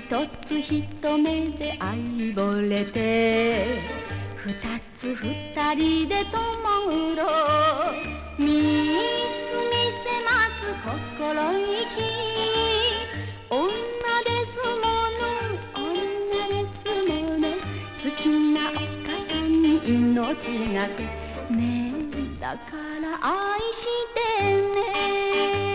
つ一目で愛惚れて、二つ二人で共うろ三つ見せます心意気。女ですもの女ですもの、好きなお方に命がけねえ、だから愛してね。